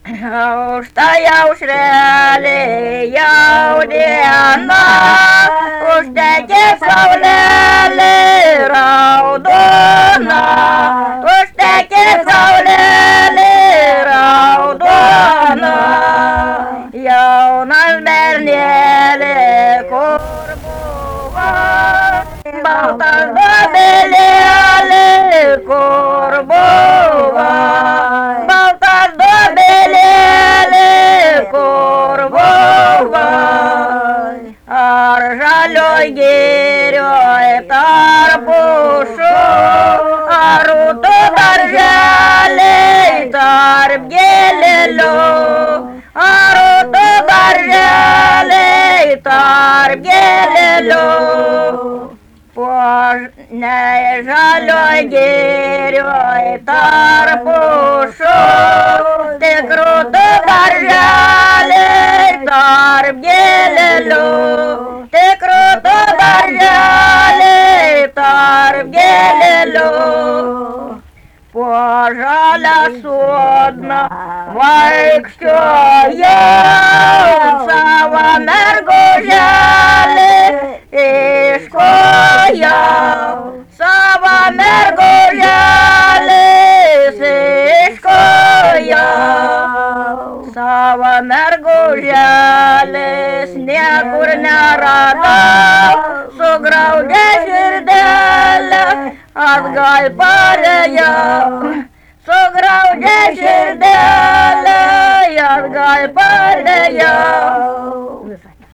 Štai aušrelė jau diena, užtekė saulelė raudona, užtekė saulelė raudona. Jaunas bernėlė, kur buvo, baltas dobelėlė, kur buvo, baltas dobelėlė, kur buvo. Ar žalioj girioj tarp pušų, ar rūtų darželiai tarp gėlelių, ar rūtų darželiai tarp gėlelių. Po žalioj girioj tarp pušų, tik rūtų darželiai tarp gėlelių, tik rūtų darželiai tarp gėlelių. Po žalią sodną vaikščiojau, savo merguželį ieškojau, savo merguželį ieškojau. Savo merguželės niekur neradau, sugraudė širdelę, atgal parėjau, sugraudė širdelę, atgal parėjau.